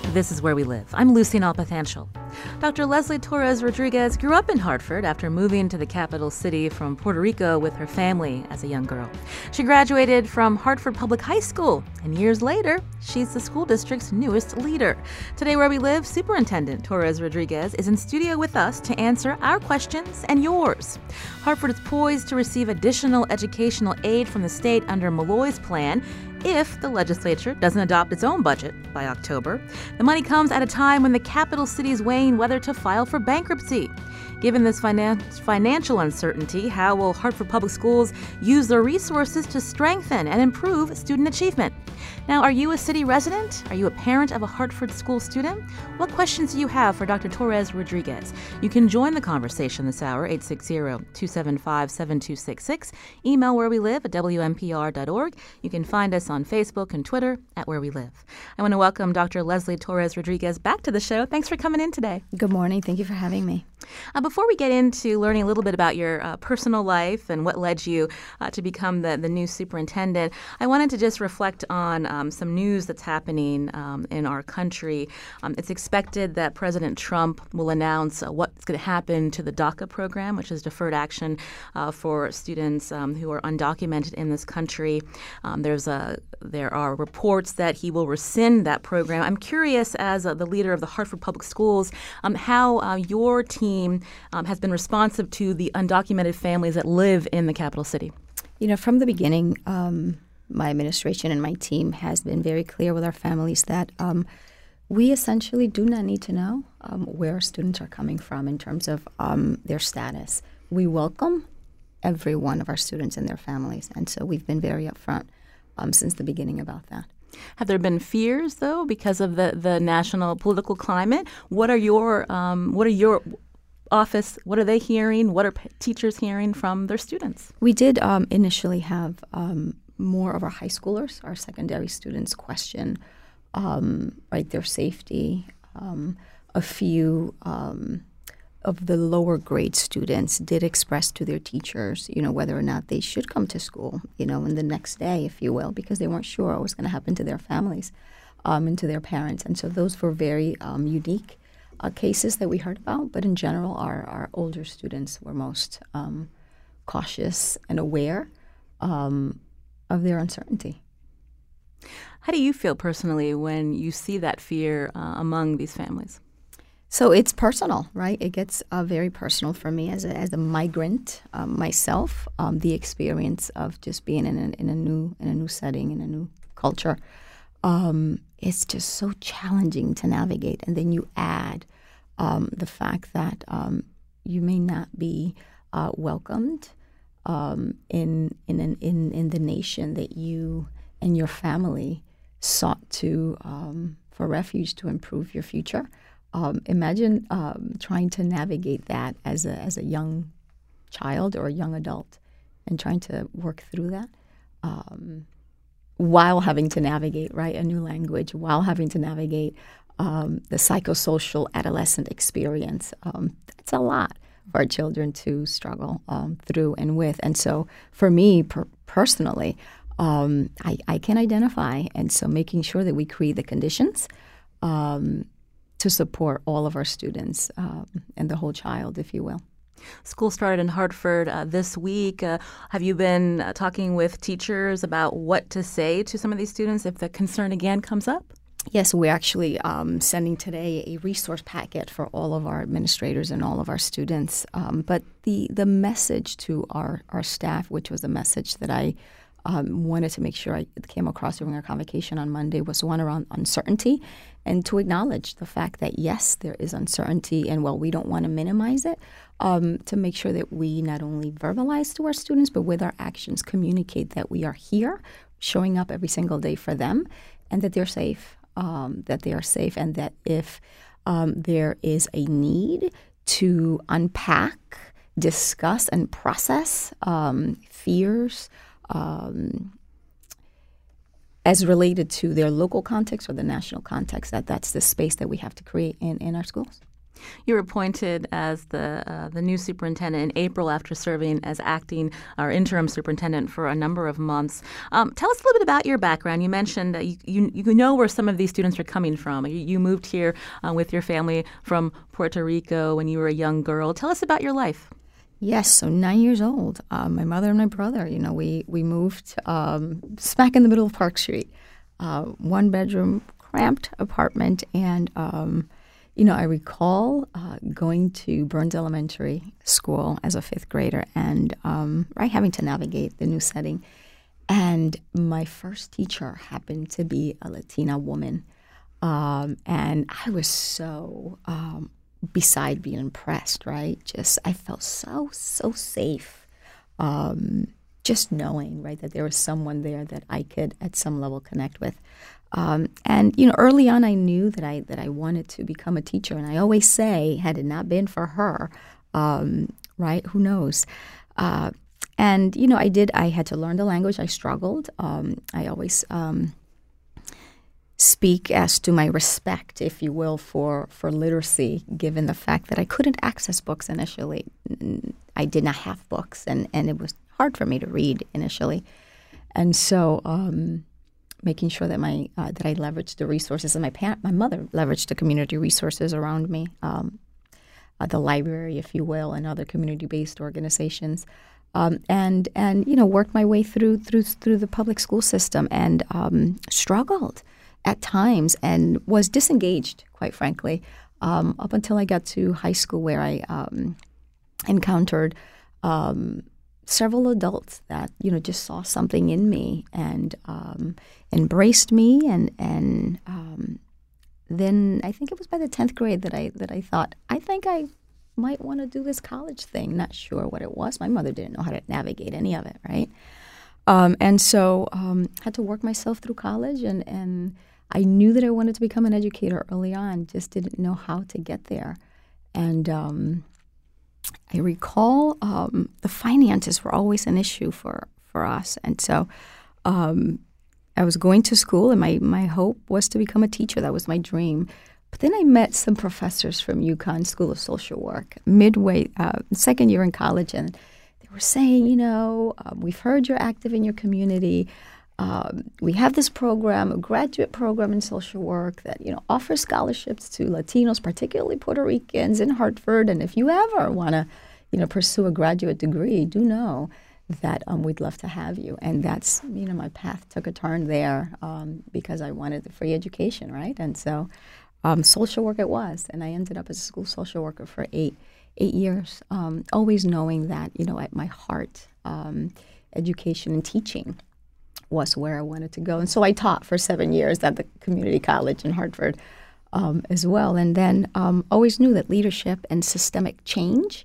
This is Where We Live. I'm Lucy Nalpathanchel. Dr. Leslie Torres Rodriguez grew up in Hartford after moving to the capital city from Puerto Rico with her family as a young girl. She graduated from Hartford Public High School, and years later, she's the school district's newest leader. Today, Where We Live, Superintendent Torres Rodriguez is in studio with us to answer our questions and yours. Hartford is poised to receive additional educational aid from the state under Malloy's plan if the legislature doesn't adopt its own budget by October. The money comes at a time when the capital city is weighing whether to file for bankruptcy. Given this financial uncertainty, how will Hartford Public Schools use their resources to strengthen and improve student achievement? Now, are you a city resident? Are you a parent of a Hartford school student? What questions do you have for Dr. Torres Rodriguez? You can join the conversation this hour, 860-275-7266. Email wherewelive@wnpr.org. You can find us on Facebook and Twitter at Where We Live. I want to welcome Dr. Leslie Torres Rodriguez back to the show. Thanks for coming in today. Good morning. Thank you for having me. Before we get into learning a little bit about your personal life and what led you to become the new superintendent, I wanted to just reflect on some news that's happening in our country. It's expected that President Trump will announce what's going to happen to the DACA program, which is deferred action for students who are undocumented in this country. There are reports that he will rescind that program. I'm curious, as the leader of the Hartford Public Schools, how your team has been responsive to the undocumented families that live in the capital city. You know, from the beginning, my administration and my team has been very clear with our families that we essentially do not need to know where our students are coming from in terms of their status. We welcome every one of our students and their families, and so we've been very upfront since the beginning about that. Have there been fears, though, because of the national political climate? What are your office, what are they hearing? What are teachers hearing from their students? We did initially have more of our high schoolers, our secondary students, question their safety. A few of the lower grade students did express to their teachers, whether or not they should come to school, in the next day, if you will, because they weren't sure what was going to happen to their families and to their parents. And so those were very unique cases that we heard about. But in general, our older students were most cautious and aware of their uncertainty. How do you feel personally when you see that fear among these families? So it's personal, right? It gets very personal for me as a migrant myself. The experience of just being in a new setting, in a new culture, it's just so challenging to navigate. And then you add the fact that you may not be welcomed in the nation that you and your family sought to for refuge to improve your future. Imagine trying to navigate that as a young child or a young adult, and trying to work through that while having to navigate a new language, while having to navigate the psychosocial adolescent experience. It's a lot for our children to struggle through and with. And so for me personally, I can identify, and so making sure that we create the conditions to support all of our students and the whole child, if you will. School started in Hartford this week. Have you been talking with teachers about what to say to some of these students if the concern again comes up? Yes, we're actually sending today a resource packet for all of our administrators and all of our students. But the message to our staff, which was a message that I wanted to make sure I came across during our convocation on Monday, was one around uncertainty, and to acknowledge the fact that, yes, there is uncertainty, and while we don't want to minimize it, to make sure that we not only verbalize to our students, but with our actions communicate that we are here, showing up every single day for them, and that they're safe, and that if there is a need to unpack, discuss, and process fears, as related to their local context or the national context, that's the space that we have to create in our schools. You were appointed as the new superintendent in April after serving as acting or interim superintendent for a number of months. Tell us a little bit about your background. You mentioned you know where some of these students are coming from. You moved here with your family from Puerto Rico when you were a young girl. Tell us about your life. Yes, so 9 years old. My mother and my brother, we moved smack in the middle of Park Street, one-bedroom, cramped apartment, and I recall going to Burns Elementary School as a fifth grader and having to navigate the new setting. And my first teacher happened to be a Latina woman. And I was so, beside being impressed, right? I felt so safe. Just knowing, right, that there was someone there that I could at some level connect with. Early on, I knew that I wanted to become a teacher, and I always say, had it not been for her, right? Who knows? I had to learn the language. I struggled. I always speak as to my respect, if you will, for literacy, given the fact that I couldn't access books initially. I did not have books, and it was hard for me to read initially, and so. Making sure that that I leveraged the resources, and my mother leveraged the community resources around me, the library, if you will, and other community-based organizations, and worked my way through the public school system, and struggled at times and was disengaged, quite frankly, up until I got to high school, where I encountered. Several adults that just saw something in me and embraced me, and then I think it was by the 10th grade that I thought, I think I might want to do this college thing. Not sure what it was. My mother didn't know how to navigate any of it, right? And so had to work myself through college, and I knew that I wanted to become an educator early on. Just didn't know how to get there, and. I recall the finances were always an issue for us. And so I was going to school, and my hope was to become a teacher. That was my dream. But then I met some professors from UConn School of Social Work midway, second year in college, and they were saying, we've heard you're active in your community. We have this program, a graduate program in social work that, offers scholarships to Latinos, particularly Puerto Ricans, in Hartford. And if you ever want to, pursue a graduate degree, do know that we'd love to have you. And that's, my path took a turn there because I wanted the free education, right? And so social work it was. And I ended up as a school social worker for eight years, always knowing that, at my heart, education and teaching was where I wanted to go. And so I taught for 7 years at the community college in Hartford as well. And then always knew that leadership and systemic change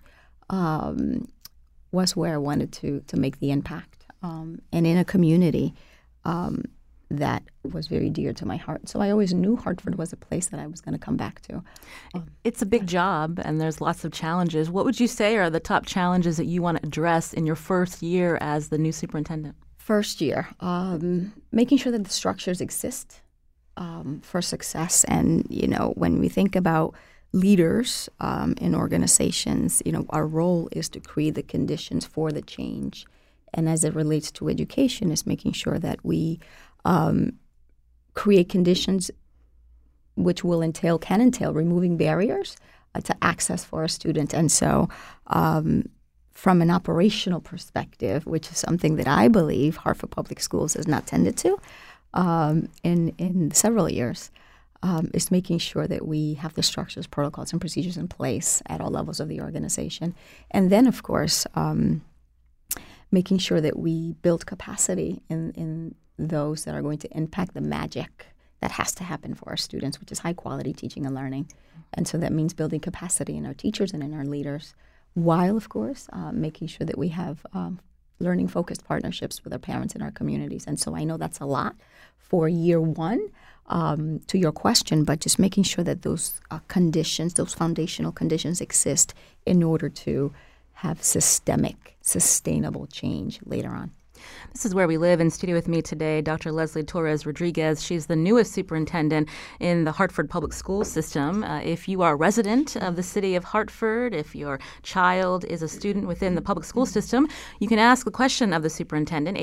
was where I wanted to make the impact. And in a community that was very dear to my heart. So I always knew Hartford was a place that I was going to come back to. It's a big job, and there's lots of challenges. What would you say are the top challenges that you want to address in your first year as the new superintendent? First year, making sure that the structures exist for success. And, when we think about leaders in organizations, our role is to create the conditions for the change. And as it relates to education, is making sure that we create conditions which can entail removing barriers to access for our students. And so from an operational perspective, which is something that I believe Hartford Public Schools has not tended to in several years, is making sure that we have the structures, protocols, and procedures in place at all levels of the organization. And then, of course, making sure that we build capacity in those that are going to impact the magic that has to happen for our students, which is high-quality teaching and learning. And so that means building capacity in our teachers and in our leaders, while, of course, making sure that we have learning-focused partnerships with our parents and our communities. And so I know that's a lot for year one, to your question, but just making sure that those conditions, those foundational conditions exist in order to have systemic, sustainable change later on. This is Where We Live. In studio with me today, Dr. Leslie Torres Rodriguez. She's the newest superintendent in the Hartford Public School System. If you are a resident of the city of Hartford, if your child is a student within the public school system, you can ask the question of the superintendent,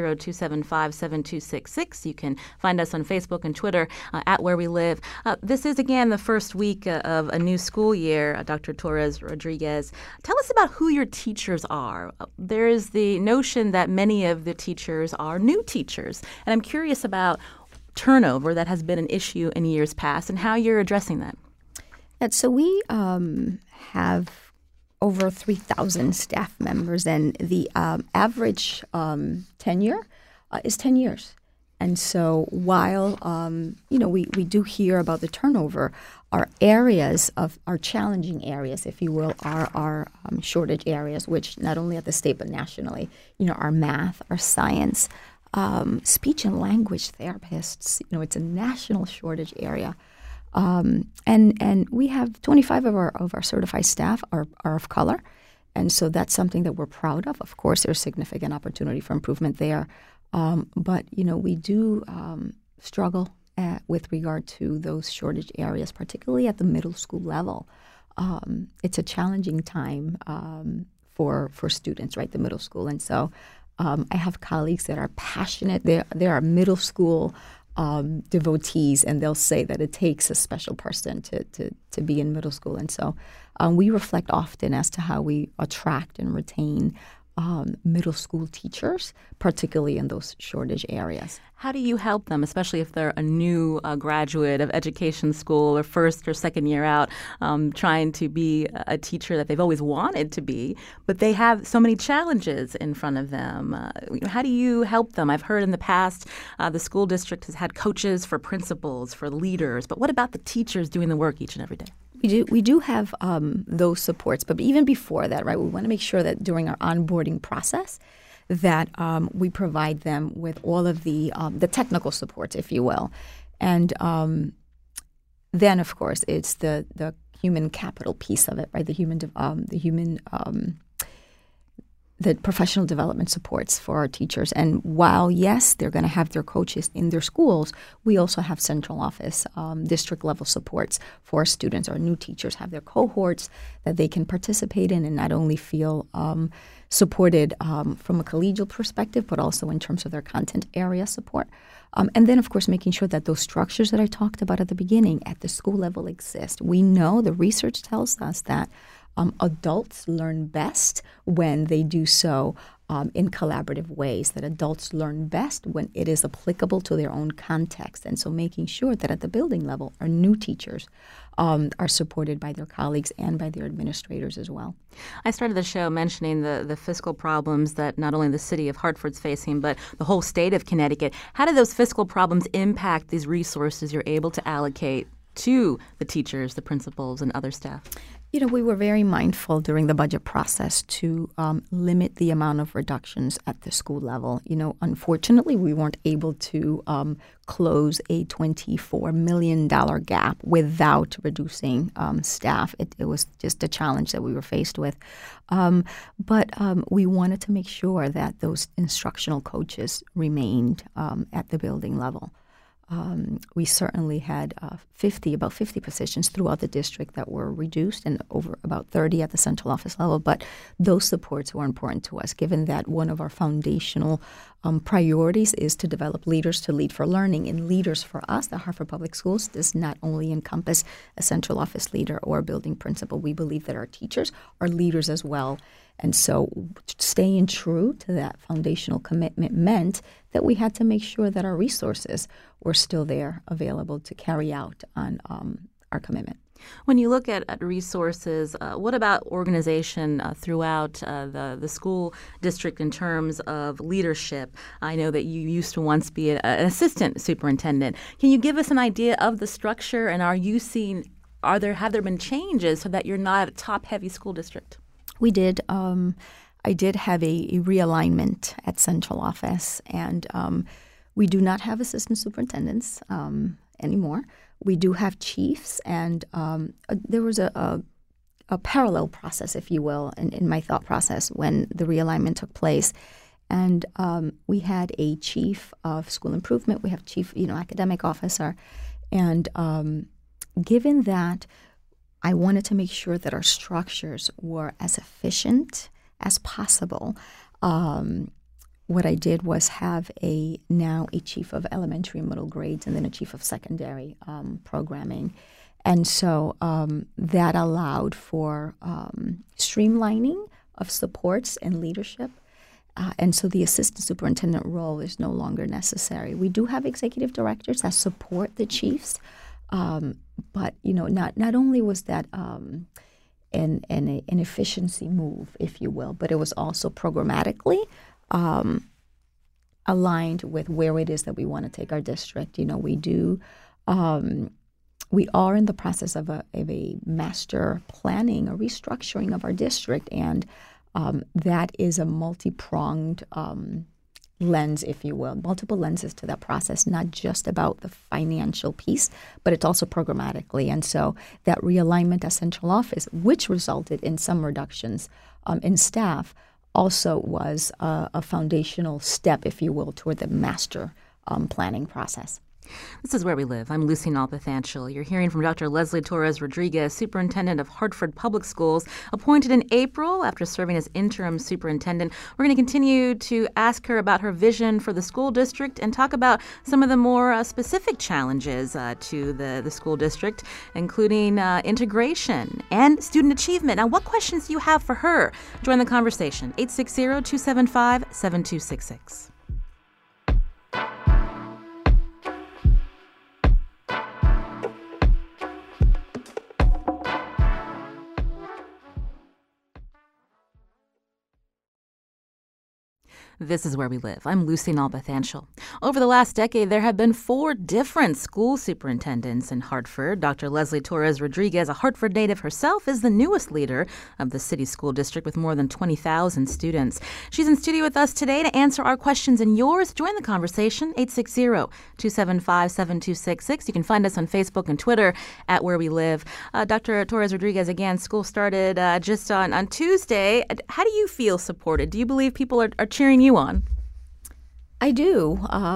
860-275-7266. You can find us on Facebook and Twitter at Where We Live. This is, again, the first week of a new school year, Dr. Torres Rodriguez. Tell us about who your teachers are. There is the notion that many of the teachers are new teachers. And I'm curious about turnover that has been an issue in years past and how you're addressing that. And so we have over 3,000 staff members, and the average tenure is 10 years. And so while, we do hear about the turnover, our challenging areas, if you will, are our shortage areas, which not only at the state but nationally, our math, our science, speech and language therapists, it's a national shortage area. And we have 25 of our certified staff are of color. And so that's something that we're proud of. Of course, there's significant opportunity for improvement there. But we do struggle with regard to those shortage areas, particularly at the middle school level. It's a challenging time for students, right, the middle school. And so I have colleagues that are passionate. They are middle school devotees, and they'll say that it takes a special person to be in middle school. And so we reflect often as to how we attract and retain middle school teachers, particularly in those shortage areas. How do you help them, especially if they're a new graduate of education school or first or second year out, trying to be a teacher that they've always wanted to be, but they have so many challenges in front of them? How do you help them? I've heard in the past the school district has had coaches for principals, for leaders, but what about the teachers doing the work each and every day? We do have those supports, but even before that, right, we want to make sure that during our onboarding process that we provide them with all of the technical supports, if you will. And then, of course, it's the human capital piece of it, right, the professional development supports for our teachers. And while, yes, they're going to have their coaches in their schools, we also have central office, district-level supports for our students. Our new teachers have their cohorts that they can participate in and not only feel supported from a collegial perspective, but also in terms of their content area support. And then, of course, making sure that those structures that I talked about at the beginning at the school level exist. We know the research tells us that adults learn best when they do so in collaborative ways, that adults learn best when it is applicable to their own context. And so making sure that at the building level, our new teachers are supported by their colleagues and by their administrators as well. I started the show mentioning the fiscal problems that not only the city of Hartford's facing, but the whole state of Connecticut. How do those fiscal problems impact these resources you're able to allocate to the teachers, the principals, and other staff? We were very mindful during the budget process to limit the amount of reductions at the school level. Unfortunately, we weren't able to close a $24 million gap without reducing staff. It was just a challenge that we were faced with. But we wanted to make sure that those instructional coaches remained at the building level. We certainly had about 50 positions throughout the district that were reduced, and over about 30 at the central office level. But those supports were important to us, given that one of our foundational priorities is to develop leaders to lead for learning. And leaders for us, the Hartford Public Schools, does not only encompass a central office leader or a building principal. We believe that our teachers are leaders as well. And so staying true to that foundational commitment meant that we had to make sure that our resources were still there, available to carry out on our commitment. When you look at resources, what about organization throughout the school district in terms of leadership? I know that you used to once be an assistant superintendent. Can you give us an idea of the structure, and have there been changes so that you're not a top-heavy school district? We did. I did have a realignment at central office, and we do not have assistant superintendents anymore. We do have chiefs, and there was a parallel process, if you will, in my thought process when the realignment took place. And we had a chief of school improvement. We have chief, academic officer. And given that I wanted to make sure that our structures were as efficient as possible, what I did was have now a chief of elementary and middle grades and then a chief of secondary programming. And so that allowed for streamlining of supports and leadership. And so the assistant superintendent role is no longer necessary. We do have executive directors that support the chiefs, but not only was that an efficiency move, if you will, but it was also programmatically aligned with where it is that we want to take our district. We are in the process of a master planning, a restructuring of our district, and that is a multi-pronged lens, if you will, multiple lenses to that process, not just about the financial piece, but it's also programmatically. And so that realignment at central office, which resulted in some reductions in staff, also was a foundational step, if you will, toward the master planning process. This is Where We Live. I'm Lucy Nalpathanchil. You're hearing from Dr. Leslie Torres Rodriguez, Superintendent of Hartford Public Schools, appointed in April after serving as interim superintendent. We're going to continue to ask her about her vision for the school district and talk about some of the more specific challenges to the school district, including integration and student achievement. Now, what questions do you have for her? Join the conversation, 860-275-7266. This is Where We Live. I'm Lucy Nalpathanchil. Over the last decade, there have been 4 different school superintendents in Hartford. Dr. Leslie Torres Rodriguez, a Hartford native herself, is the newest leader of the city school district with more than 20,000 students. She's in studio with us today to answer our questions and yours. Join the conversation, 860-275-7266. You can find us on Facebook and Twitter at Where We Live. Dr. Torres Rodriguez, again, school started just on Tuesday. How do you feel supported? Do you believe people are cheering you on? I do.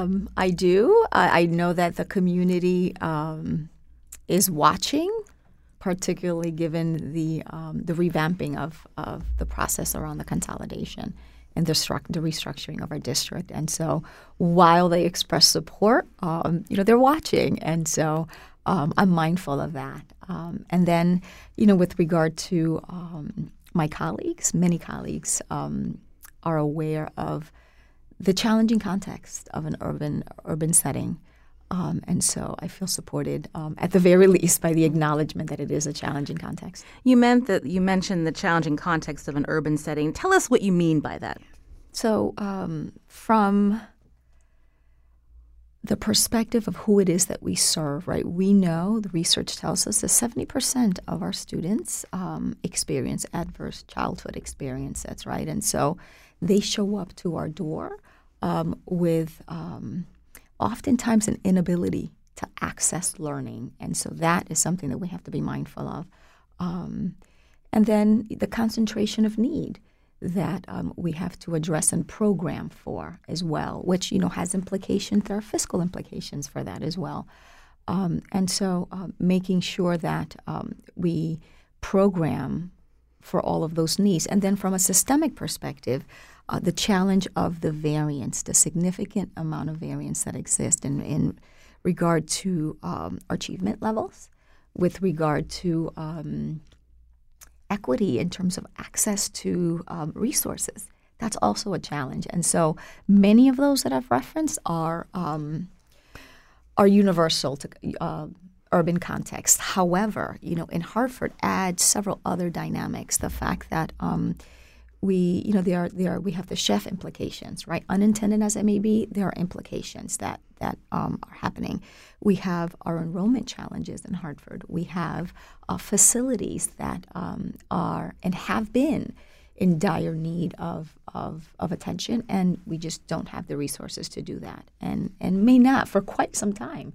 I know that the community is watching, particularly given the revamping of the process around the consolidation and the restructuring of our district. And so while they express support, they're watching. And so I'm mindful of that. And then, with regard to my colleagues, many colleagues are aware of the challenging context of an urban setting. And so I feel supported, at the very least, by the acknowledgement that it is a challenging context. You mentioned the challenging context of an urban setting. Tell us what you mean by that. So from the perspective of who it is that we serve, right, we know, the research tells us that 70% of our students experience adverse childhood experiences, right? And so they show up to our door with oftentimes an inability to access learning. And so that is something that we have to be mindful of. And then the concentration of need that we have to address and program for as well, which, has implications. There are fiscal implications for that as well. And so making sure that we program for all of those needs. And then from a systemic perspective, the challenge of the variance, the significant amount of variance that exists in regard to achievement levels, with regard to equity in terms of access to resources. That's also a challenge. And so many of those that I've referenced are universal to urban context. However, in Hartford adds several other dynamics. The fact that we have the chef implications, right? Unintended as it may be, there are implications that are happening. We have our enrollment challenges in Hartford. We have facilities that are and have been in dire need of attention, and we just don't have the resources to do that, and may not for quite some time.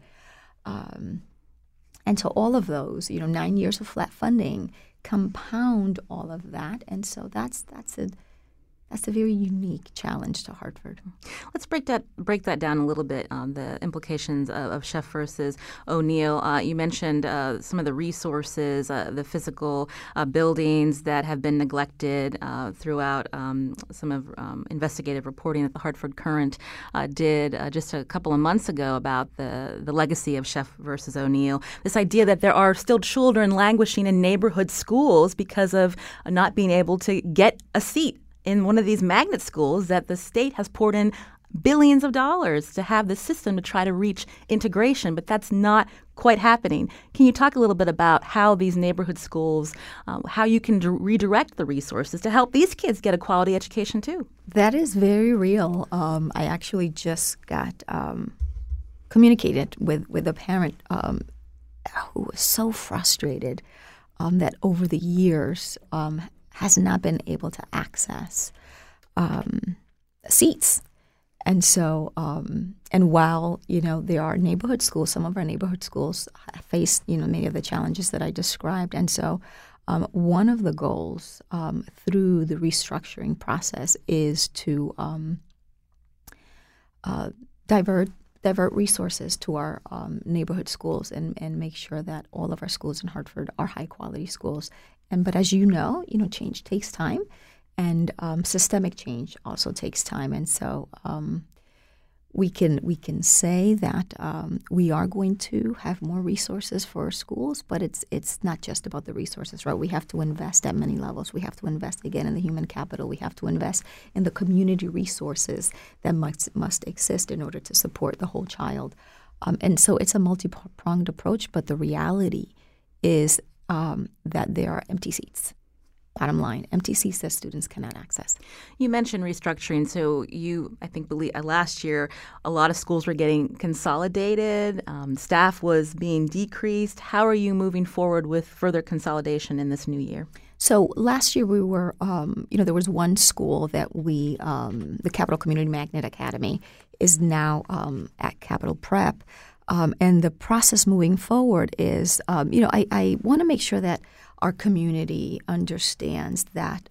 And so all of those, 9 years of flat funding compound all of that, and so that's that's a very unique challenge to Hartford. Let's break that down a little bit on the implications of Sheff versus O'Neill. You mentioned some of the resources, the physical buildings that have been neglected throughout some of investigative reporting that the Hartford Courant did just a couple of months ago about the legacy of Sheff versus O'Neill. This idea that there are still children languishing in neighborhood schools because of not being able to get a seat in one of these magnet schools that the state has poured in billions of dollars to have the system to try to reach integration, but that's not quite happening. Can you talk a little bit about how these neighborhood schools, how you can redirect the resources to help these kids get a quality education too? That is very real. I actually just got communicated with a parent who was so frustrated that over the years has not been able to access seats. And so, and while, there are neighborhood schools, some of our neighborhood schools face, many of the challenges that I described. And so one of the goals through the restructuring process is to divert resources to our neighborhood schools and make sure that all of our schools in Hartford are high-quality schools. But as you know, change takes time. And systemic change also takes time, and so we can say that we are going to have more resources for our schools, but it's not just about the resources, right? We have to invest at many levels. We have to invest again in the human capital. We have to invest in the community resources that must exist in order to support the whole child. And so it's a multi-pronged approach, but the reality is that there are empty seats. Bottom line, empty seats that students cannot access. You mentioned restructuring. So I think last year, a lot of schools were getting consolidated. Staff was being decreased. How are you moving forward with further consolidation in this new year? So last year we were, there was one school that the Capital Community Magnet Academy is now at Capital Prep. And the process moving forward is, I want to make sure that our community understands that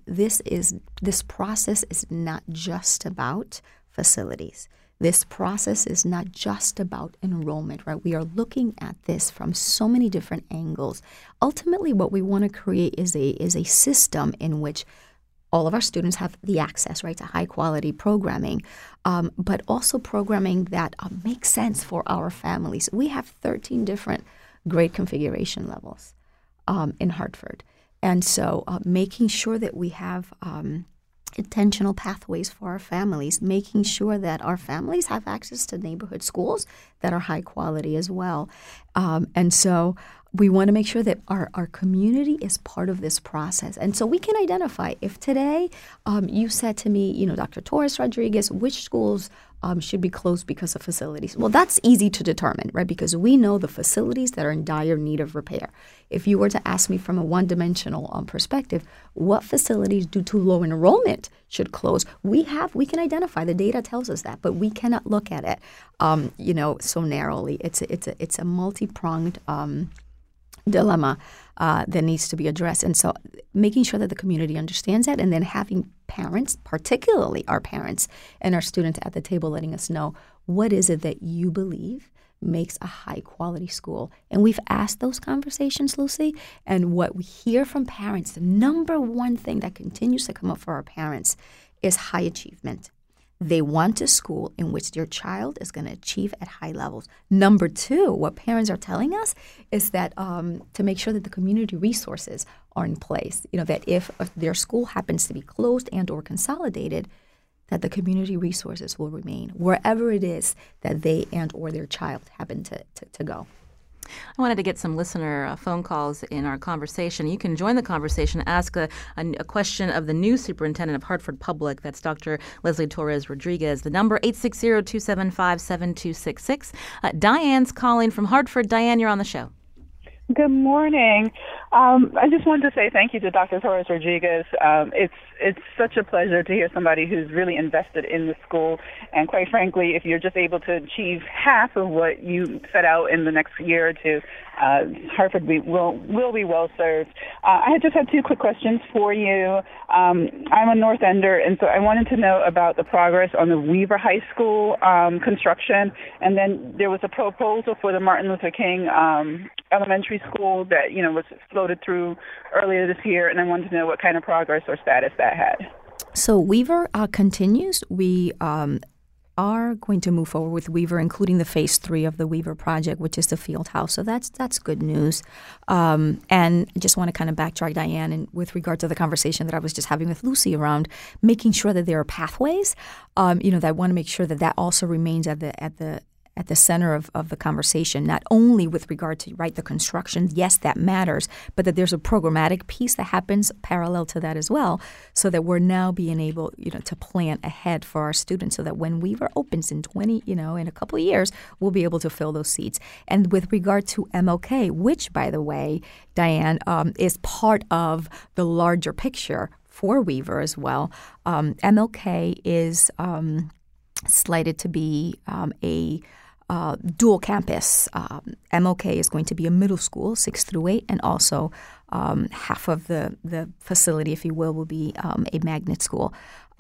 this process is not just about facilities. This process is not just about enrollment, right? We are looking at this from so many different angles. Ultimately, what we want to create is a system in which all of our students have the access, right, to high-quality programming, but also programming that makes sense for our families. We have 13 different grade configuration levels in Hartford. And so making sure that we have intentional pathways for our families, making sure that our families have access to neighborhood schools that are high quality as well. And so we want to make sure that our community is part of this process. And so we can identify if today you said to me, Dr. Torres Rodriguez, which schools should be closed because of facilities. Well, that's easy to determine, right? Because we know the facilities that are in dire need of repair. If you were to ask me from a one-dimensional perspective, what facilities due to low enrollment should close, we can identify. The data tells us that, but we cannot look at it, so narrowly. It's a multi-pronged dilemma that needs to be addressed. And so making sure that the community understands that, and then having parents, particularly our parents and our students at the table, letting us know what is it that you believe makes a high-quality school. And we've asked those conversations, Lucy, and what we hear from parents, the number one thing that continues to come up for our parents is high achievement. They want a school in which their child is going to achieve at high levels. Number two, what parents are telling us is that to make sure that the community resources are in place, that if their school happens to be closed and or consolidated, that the community resources will remain wherever it is that they and or their child happen to go. I wanted to get some listener phone calls in our conversation. You can join the conversation, ask a question of the new superintendent of Hartford Public. That's Dr. Leslie Torres Rodriguez. The number 860-275-7266. Diane's calling from Hartford. Diane, you're on the show. Good morning. I just wanted to say thank you to Dr. Torres Rodriguez. It's such a pleasure to hear somebody who's really invested in the school. And quite frankly, if you're just able to achieve half of what you set out in the next year or two, Hartford will be well served. I just had two quick questions for you. I'm a North Ender, and so I wanted to know about the progress on the Weaver High School construction. And then there was a proposal for the Martin Luther King elementary school that was floated through earlier this year, and I wanted to know what kind of progress or status that had. So Weaver continues. We are going to move forward with Weaver, including the phase 3 of the Weaver project, which is the field house. So that's good news. And I just want to kind of backtrack, Diane, and with regard to the conversation that I was just having with Lucy around making sure that there are pathways. That I want to make sure that also remains at the center of the conversation, not only with regard to the construction, yes, that matters, but that there's a programmatic piece that happens parallel to that as well, so that we're now being able, to plan ahead for our students, so that when Weaver opens in in a couple of years, we'll be able to fill those seats. And with regard to MLK, which, by the way, Diane, is part of the larger picture for Weaver as well. MLK is slated to be a dual campus. MLK is going to be a middle school, 6 through 8, and also half of the facility, if you will be a magnet school.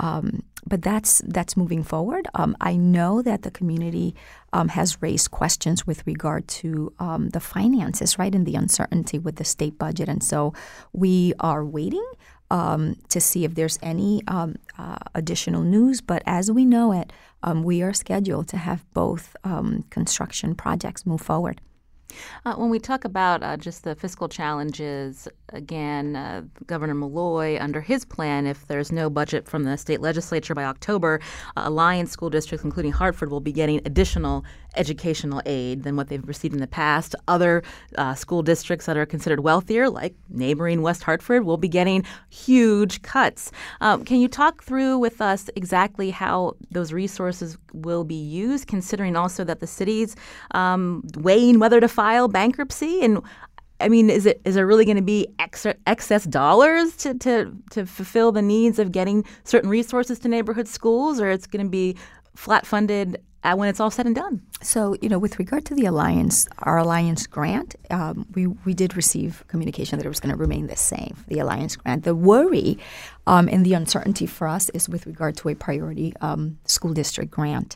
But that's moving forward. I know that the community has raised questions with regard to the finances, and the uncertainty with the state budget. And so we are waiting to see if there's any additional news. But as we know it, we are scheduled to have both construction projects move forward. When we talk about just the fiscal challenges, again, Governor Malloy, under his plan, if there's no budget from the state legislature by October, Alliance school districts, including Hartford, will be getting additional educational aid than what they've received in the past. Other school districts that are considered wealthier, like neighboring West Hartford, will be getting huge cuts. Can you talk through with us exactly how those resources will be used, considering also that the city's weighing whether to file bankruptcy? And I mean, is it really going to be excess dollars to fulfill the needs of getting certain resources to neighborhood schools, or it's going to be flat funded when it's all said and done? So, with regard to the Alliance, our Alliance grant, we did receive communication that it was going to remain the same, the Alliance grant. The worry and the uncertainty for us is with regard to a priority school district grant.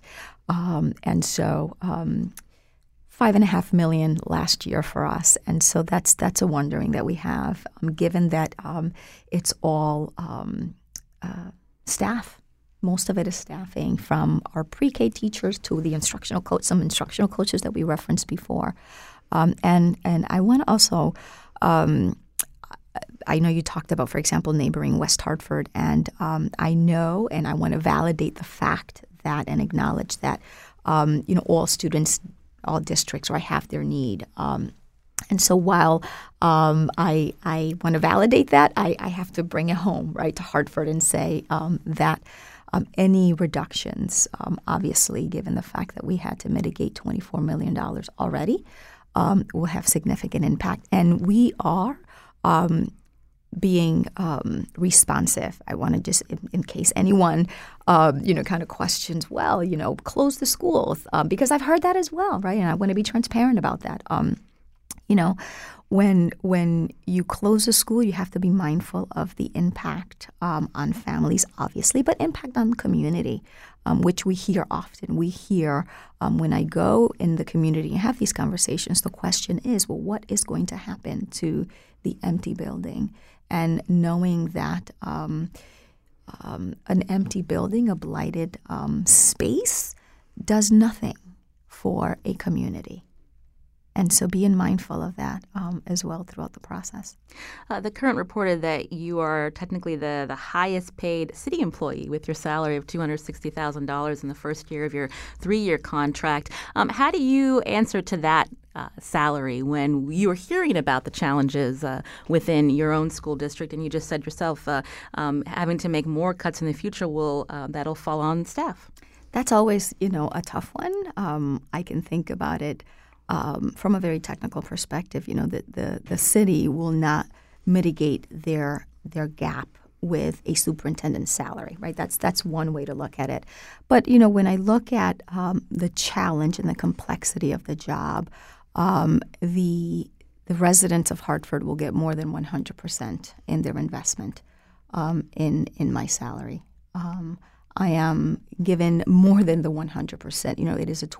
And so $5.5 million last year for us. And so that's a wondering that we have, given that it's all staff. Most of it is staffing, from our pre-K teachers to the instructional some instructional coaches that we referenced before. And I want to also, I know you talked about, for example, neighboring West Hartford, and I know, and I want to validate the fact that and acknowledge that, all students, all districts, have their need. And so while I want to validate that, I have to bring it home, to Hartford and say that any reductions, obviously, given the fact that we had to mitigate $24 million already, will have significant impact. And we are being responsive. I want to just, in case anyone, kind of questions, close the schools, because I've heard that as well, And I want to be transparent about that. When you close a school, you have to be mindful of the impact on families, obviously, but impact on the community, which we hear often. We hear when I go in the community and have these conversations, the question is, what is going to happen to the empty building? And knowing that an empty building, a blighted space, does nothing for a community. And so being mindful of that as well throughout the process. The Current reported that you are technically the highest paid city employee, with your salary of $260,000 in the first year of your 3-year contract. How do you answer to that salary when you are hearing about the challenges within your own school district? And you just said yourself, having to make more cuts in the future, that'll fall on staff. That's always, a tough one. I can think about it from a very technical perspective, the city will not mitigate their gap with a superintendent's salary, right? That's one way to look at it. But when I look at the challenge and the complexity of the job, the residents of Hartford will get more than 100% in their investment in my salary. I am given more than the 100%. It is a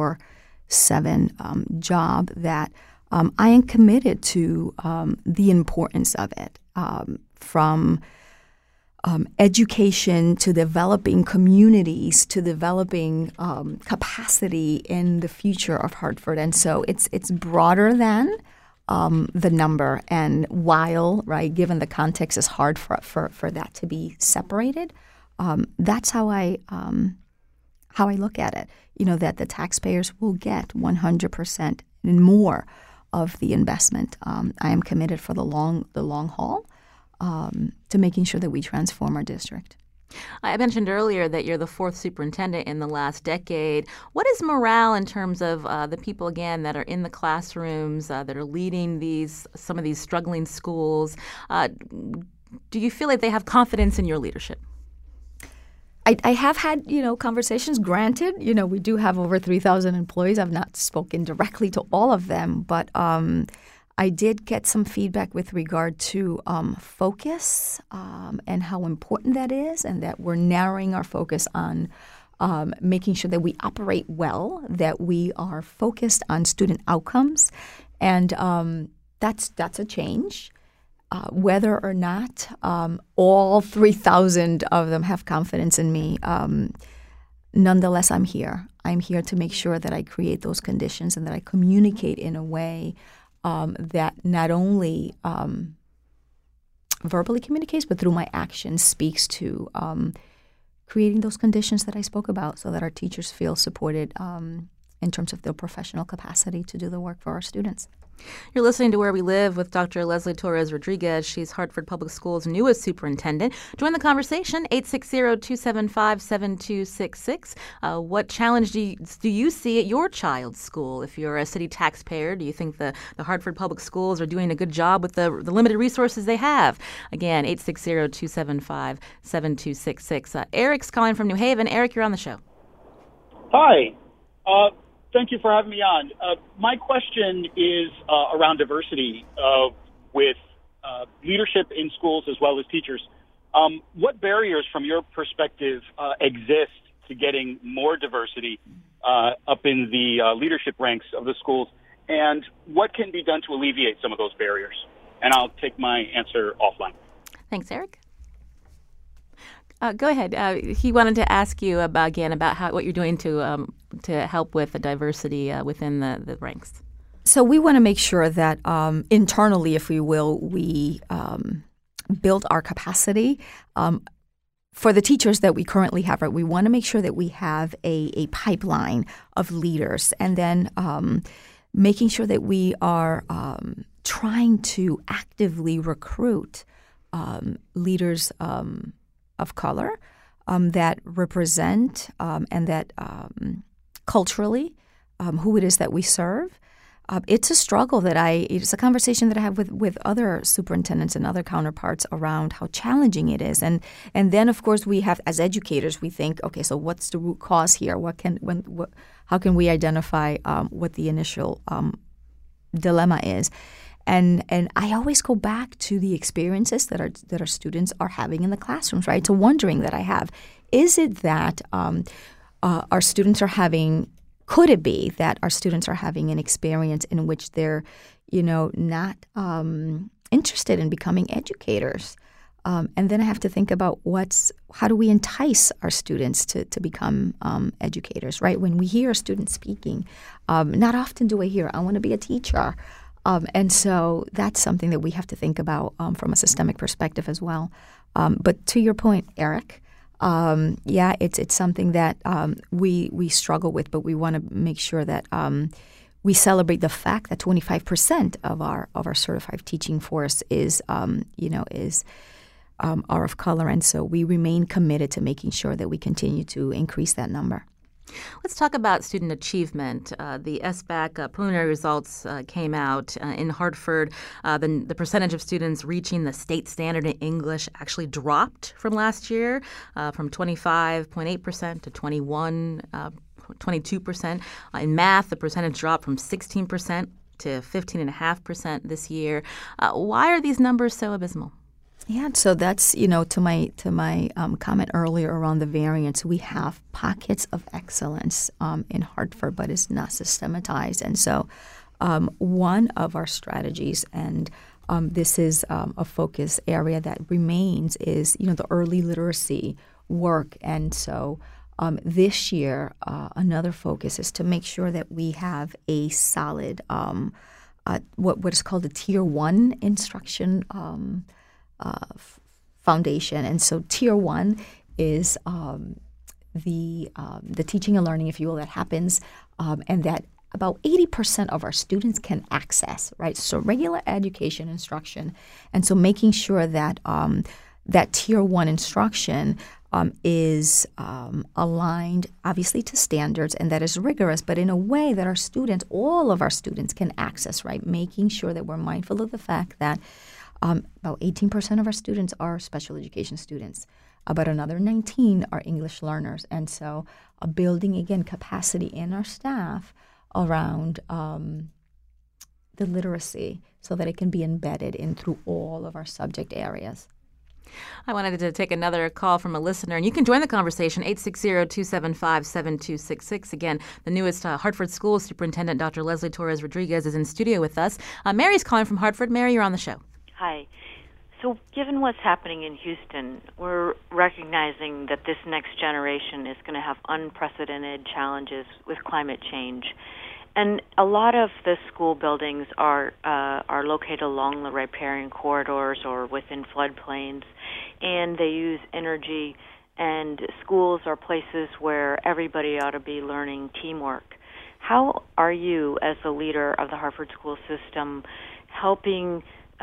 24/7 job that I am committed to the importance of it, from education to developing communities to developing capacity in the future of Hartford. And so it's broader than the number. And while, right, given the context is hard for that to be separated, that's how I look at it. That the taxpayers will get 100% and more of the investment. I am committed for the long haul to making sure that we transform our district. I mentioned earlier that you're the fourth superintendent in the last decade. What is morale in terms of the people, again, that are in the classrooms, that are leading some of these struggling schools? Do you feel like they have confidence in your leadership? I have had, conversations. Granted, we do have over 3,000 employees. I've not spoken directly to all of them, but I did get some feedback with regard to focus and how important that is, and that we're narrowing our focus on making sure that we operate well, that we are focused on student outcomes, and that's a change. Whether or not all 3,000 of them have confidence in me, nonetheless, I'm here. I'm here to make sure that I create those conditions and that I communicate in a way that not only verbally communicates, but through my actions speaks to creating those conditions that I spoke about so that our teachers feel supported in terms of their professional capacity to do the work for our students. You're listening to Where We Live with Dr. Leslie Torres Rodriguez. She's Hartford Public Schools' newest superintendent. Join the conversation, 860-275-7266. What challenge do you see at your child's school? If you're a city taxpayer, do you think the Hartford Public Schools are doing a good job with the limited resources they have? Again, 860-275-7266. Eric's calling from New Haven. Eric, you're on the show. Hi. Thank you for having me on. My question is around diversity with leadership in schools as well as teachers. What barriers, from your perspective, exist to getting more diversity up in the leadership ranks of the schools, and what can be done to alleviate some of those barriers? And I'll take my answer offline. Thanks, Eric. Go ahead. He wanted to ask you about what you're doing to help with the diversity within the ranks. So we want to make sure that internally, if we will, we build our capacity for the teachers that we currently have. Right, we want to make sure that we have a pipeline of leaders, and then making sure that we are trying to actively recruit leaders of color that represent and that culturally who it is that we serve. It's a struggle it's a conversation that I have with other superintendents and other counterparts around how challenging it is. And then, of course, we have, as educators, we think, okay, so what's the root cause here? How can we identify what the initial dilemma is? And I always go back to the experiences that our students are having in the classrooms, right? It's a wondering that I have. Is it that our students are having? Could it be that our students are having an experience in which they're, not interested in becoming educators? And then I have to think about how do we entice our students to become educators, right? When we hear a student speaking, not often do I hear, I want to be a teacher. And so that's something that we have to think about from a systemic perspective as well. But to your point, Eric, it's something that we struggle with, but we want to make sure that we celebrate the fact that 25% of our certified teaching force is are of color, and so we remain committed to making sure that we continue to increase that number. Let's talk about student achievement. The SBAC preliminary results came out in Hartford. The percentage of students reaching the state standard in English actually dropped from last year, from 25.8% to 22%. In math, the percentage dropped from 16% to 15.5% this year. Why are these numbers so abysmal? Yeah, so that's, to my comment earlier around the variance, we have pockets of excellence in Hartford, but it's not systematized. And so one of our strategies, and this is a focus area that remains, is, the early literacy work. And so this year, another focus is to make sure that we have a solid, what is called a Tier 1 instruction foundation. And so Tier 1 is the teaching and learning, if you will, that happens and that about 80% of our students can access, right? So regular education instruction. And so making sure that that Tier 1 instruction is aligned, obviously, to standards and that is rigorous, but in a way that our students, all of our students, can access, right? Making sure that we're mindful of the fact that about 18% of our students are special education students. About another 19 are English learners. And so building, again, capacity in our staff around the literacy so that it can be embedded in through all of our subject areas. I wanted to take another call from a listener, and you can join the conversation, 860-275-7266. Again, the newest Hartford School Superintendent, Dr. Leslie Torres Rodriguez, is in studio with us. Mary's calling from Hartford. Mary, you're on the show. Hi. So given what's happening in Houston, we're recognizing that this next generation is going to have unprecedented challenges with climate change. And a lot of the school buildings are located along the riparian corridors or within floodplains, and they use energy, and schools are places where everybody ought to be learning teamwork. How are you, as the leader of the Hartford school system, helping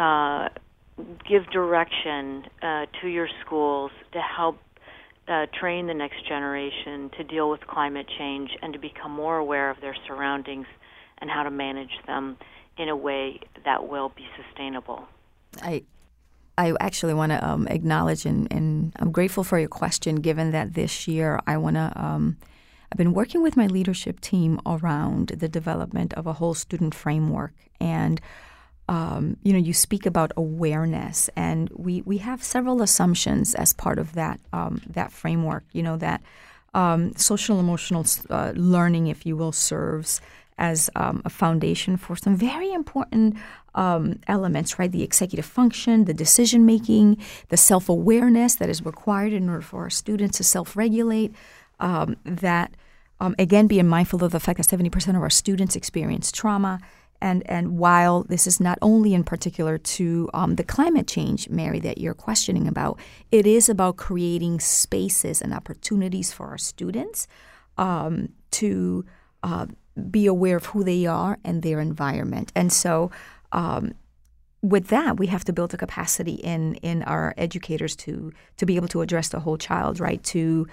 give direction to your schools to help train the next generation to deal with climate change and to become more aware of their surroundings and how to manage them in a way that will be sustainable? I actually want to acknowledge and I'm grateful for your question, given that this year I've been working with my leadership team around the development of a whole student framework. And you speak about awareness, and we have several assumptions as part of that framework. That social emotional learning, if you will, serves as a foundation for some very important elements, right? The executive function, the decision making, the self-awareness that is required in order for our students to self-regulate. Again, being mindful of the fact that 70% of our students experience trauma. And while this is not only in particular to the climate change, Mary, that you're questioning about, it is about creating spaces and opportunities for our students to be aware of who they are and their environment. And so with that, we have to build a capacity in our educators to be able to address the whole child, right? To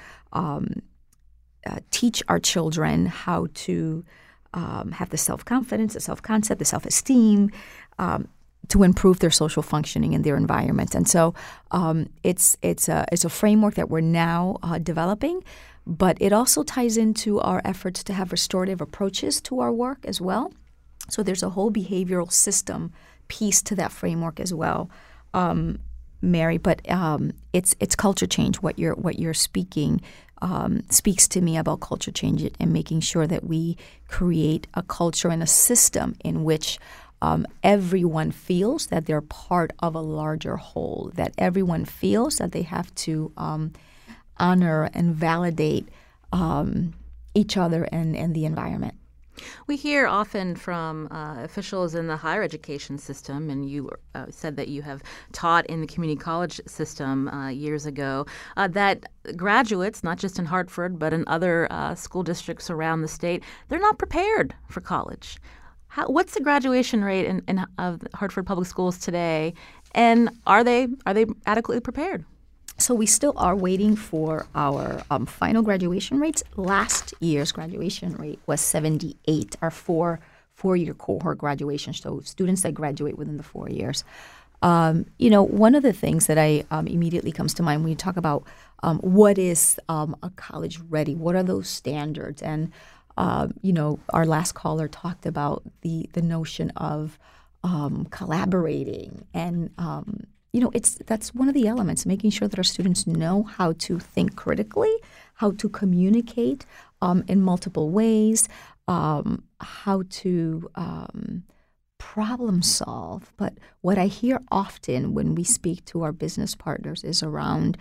teach our children how to have the self-confidence, the self-concept, the self-esteem to improve their social functioning in their environment. And so it's a framework that we're now developing, but it also ties into our efforts to have restorative approaches to our work as well. So there's a whole behavioral system piece to that framework as well, Mary. But it's culture change. What you're speaking speaks to me about culture change and making sure that we create a culture and a system in which everyone feels that they're part of a larger whole, that everyone feels that they have to honor and validate each other and the environment. We hear often from officials in the higher education system, and you said that you have taught in the community college system years ago, that graduates, not just in Hartford, but in other school districts around the state, they're not prepared for college. What's the graduation rate of Hartford Public Schools today, and are they adequately prepared? So we still are waiting for our final graduation rates. Last year's graduation rate was 78, our four-year cohort graduation, so students that graduate within the 4 years. One of the things that I immediately comes to mind when you talk about what is a college ready, what are those standards? And, our last caller talked about the notion of collaborating and, that's one of the elements, making sure that our students know how to think critically, how to communicate in multiple ways, how to problem solve. But what I hear often when we speak to our business partners is around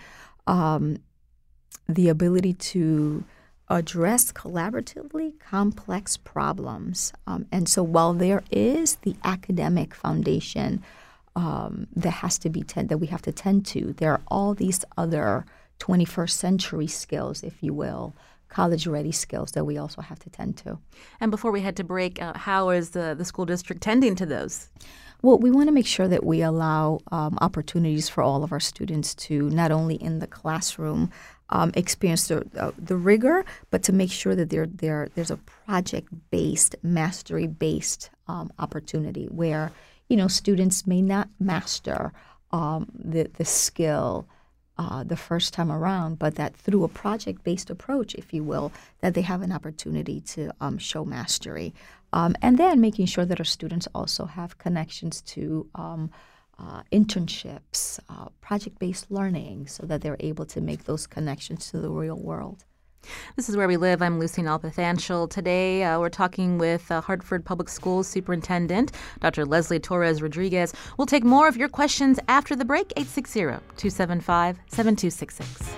the ability to address collaboratively complex problems. And so while there is the academic foundation that has to be that we have to tend to, there are all these other 21st century skills, if you will, college-ready skills that we also have to tend to. And before we head to break, how is the school district tending to those? Well, we want to make sure that we allow opportunities for all of our students to not only in the classroom experience the rigor, but to make sure that there's a project-based, mastery-based opportunity where students may not master the skill the first time around, but that through a project-based approach, if you will, that they have an opportunity to show mastery. And then making sure that our students also have connections to internships, project-based learning, so that they're able to make those connections to the real world. This is Where We Live. I'm Lucy Nalpathanchil. Today, we're talking with Hartford Public Schools Superintendent, Dr. Leslie Torres Rodriguez. We'll take more of your questions after the break, 860-275-7266.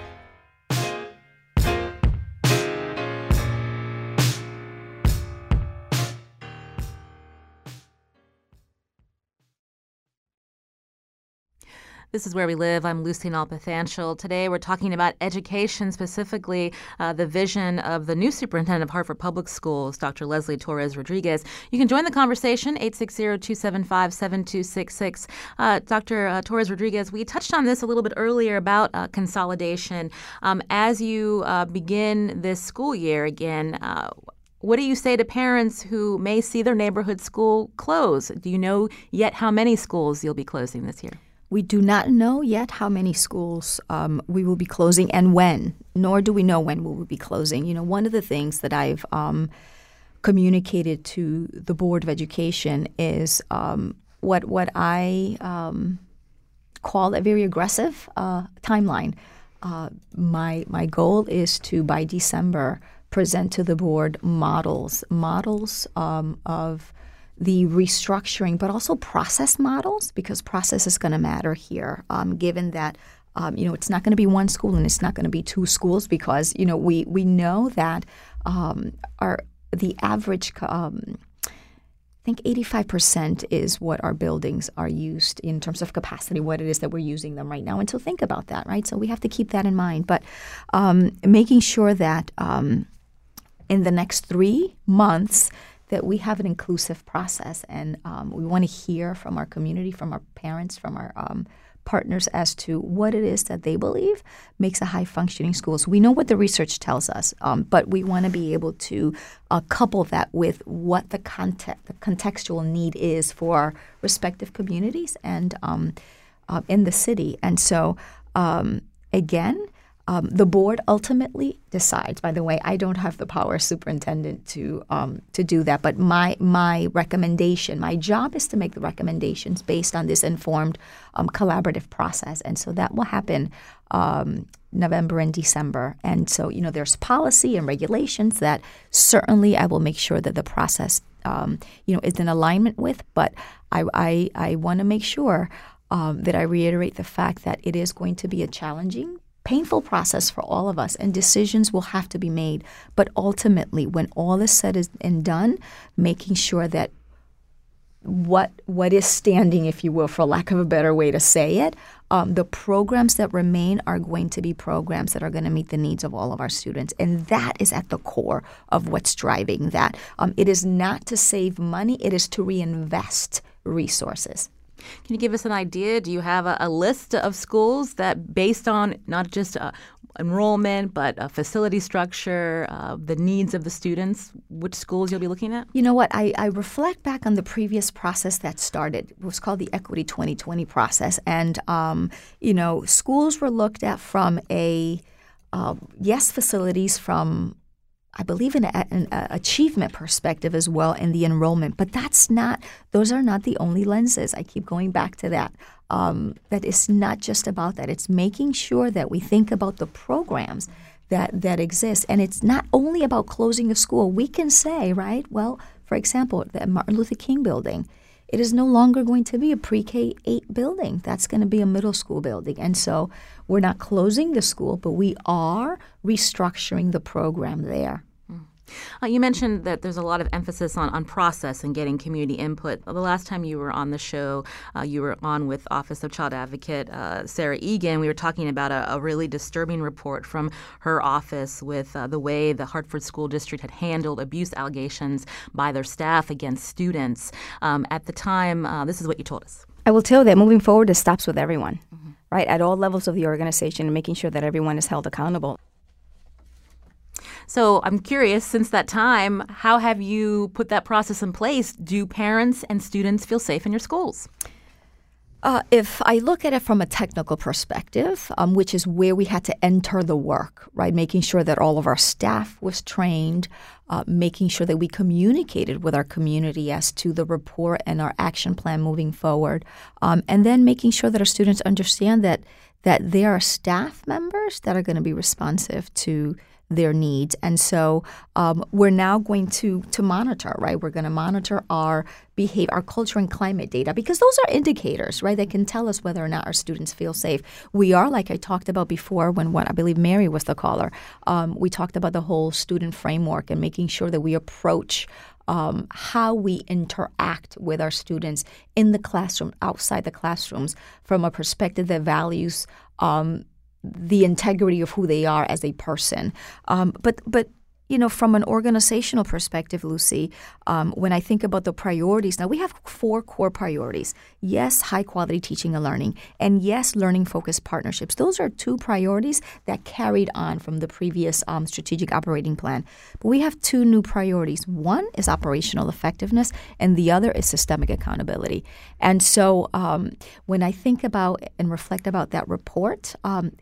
This is Where We Live. I'm Lucy Nalpathanchil. Today we're talking about education, specifically the vision of the new superintendent of Hartford Public Schools, Dr. Leslie Torres Rodriguez. You can join the conversation, 860-275-7266. Dr. Torres Rodriguez, we touched on this a little bit earlier about consolidation. As you begin this school year again, what do you say to parents who may see their neighborhood school close? Do you know yet how many schools you'll be closing this year? We do not know yet how many schools we will be closing and when, nor do we know when we will be closing. One of the things that I've communicated to the Board of Education is what I call a very aggressive timeline. My goal is to, by December, present to the board models of the restructuring, but also process models, because process is going to matter here, given that, it's not going to be one school and it's not going to be two schools, because, we know that the average, I think 85% is what our buildings are used in terms of capacity, what it is that we're using them right now. And so think about that, right? So we have to keep that in mind. But making sure that in the next 3 months, that we have an inclusive process, and we want to hear from our community, from our parents, from our partners as to what it is that they believe makes a high-functioning school. So we know what the research tells us, but we want to be able to couple that with what the contextual need is for our respective communities and in the city. And so, again, the board ultimately decides. By the way, I don't have the power as superintendent to do that. But my recommendation, my job is to make the recommendations based on this informed collaborative process. And so that will happen November and December. And so, there's policy and regulations that certainly I will make sure that the process, is in alignment with. But I want to make sure that I reiterate the fact that it is going to be a challenging, painful process for all of us, and decisions will have to be made. But ultimately, when all is said and done, making sure that what is standing, if you will, for lack of a better way to say it, the programs that remain are going to be programs that are going to meet the needs of all of our students. And that is at the core of what's driving that. It is not to save money. It is to reinvest resources. Can you give us an idea? Do you have a list of schools that, based on not just enrollment, but facility structure, the needs of the students, which schools you'll be looking at? You know what? I reflect back on the previous process that started. It was called the Equity 2020 process. And, schools were looked at from facilities from, I believe, an achievement perspective as well in the enrollment. But those are not the only lenses. I keep going back to that. That it's not just about that. It's making sure that we think about the programs that exist. And it's not only about closing a school. We can say, right, well, for example, the Martin Luther King building, it is no longer going to be a pre-K-8 building. That's going to be a middle school building. And so we're not closing the school, but we are restructuring the program there. You mentioned that there's a lot of emphasis on process and getting community input. The last time you were on the show, you were on with Office of Child Advocate Sarah Egan. We were talking about a really disturbing report from her office with the way the Hartford School District had handled abuse allegations by their staff against students. At the time, this is what you told us. I will tell you that moving forward, it stops with everyone, right, at all levels of the organization, and making sure that everyone is held accountable. So I'm curious, since that time, how have you put that process in place? Do parents and students feel safe in your schools? If I look at it from a technical perspective, which is where we had to enter the work, right, making sure that all of our staff was trained, making sure that we communicated with our community as to the report and our action plan moving forward, and then making sure that our students understand that there are staff members that are going to be responsive to their needs. And so we're now going to monitor, right? We're going to monitor our behavior, our culture and climate data, because those are indicators, right, that can tell us whether or not our students feel safe. We are, like I talked about before when I believe Mary was the caller, we talked about the whole student framework and making sure that we approach how we interact with our students in the classroom, outside the classrooms, from a perspective that values the integrity of who they are as a person. But from an organizational perspective, Lucy, when I think about the priorities, now we have 4 core priorities. Yes, high-quality teaching and learning, and yes, learning-focused partnerships. Those are 2 priorities that carried on from the previous strategic operating plan. But we have 2 new priorities. One is operational effectiveness, and the other is systemic accountability. And so when I think about and reflect about that report,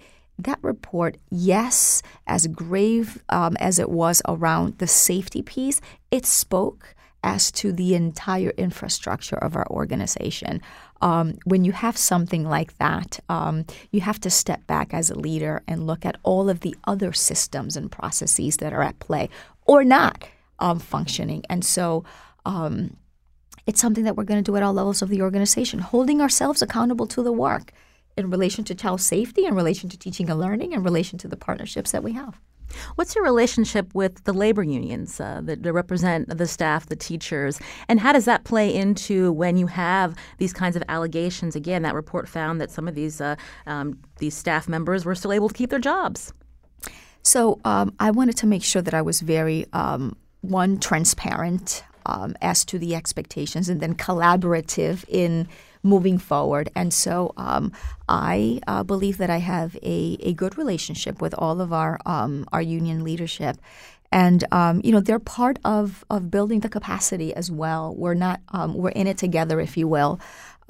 yes, as grave as it was around the safety piece, it spoke as to the entire infrastructure of our organization. When you have something like that, you have to step back as a leader and look at all of the other systems and processes that are at play or not functioning. And so it's something that we're going to do at all levels of the organization, holding ourselves accountable to the work in relation to child safety, in relation to teaching and learning, in relation to the partnerships that we have. What's your relationship with the labor unions that represent the staff, the teachers, and how does that play into when you have these kinds of allegations? Again, that report found that some of these staff members were still able to keep their jobs. So I wanted to make sure that I was very, transparent as to the expectations, and then collaborative in moving forward. And so I believe that I have a good relationship with all of our union leadership. And, they're part of building the capacity as well. We're not we're in it together, if you will.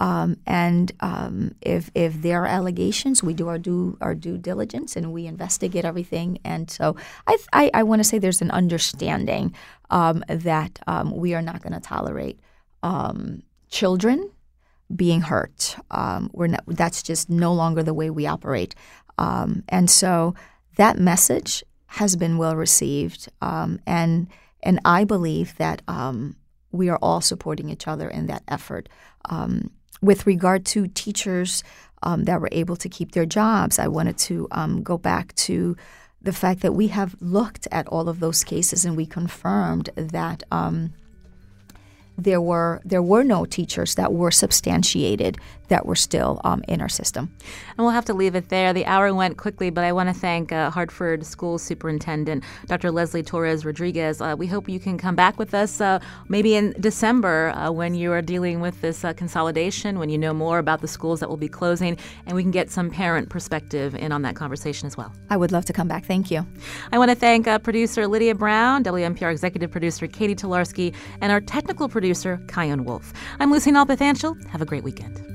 If there are allegations, we do our due diligence and we investigate everything. And so I want to say there's an understanding that we are not going to tolerate children being hurt. That's just no longer the way we operate. And so that message has been well received. And I believe that we are all supporting each other in that effort. With regard to teachers that were able to keep their jobs, I wanted to go back to the fact that we have looked at all of those cases and we confirmed that there were no teachers that were substantiated that were still in our system. And we'll have to leave it there. The hour went quickly, but I want to thank Hartford School Superintendent Dr. Leslie Torres Rodriguez. We hope you can come back with us maybe in December when you are dealing with this consolidation, when you know more about the schools that will be closing, and we can get some parent perspective in on that conversation as well. I would love to come back. Thank you. I want to thank producer Lydia Brown, WNPR executive producer Katie Tolarski, and our technical producer, Kion Wolf. I'm Lucy Nalpathanchel. Have a great weekend.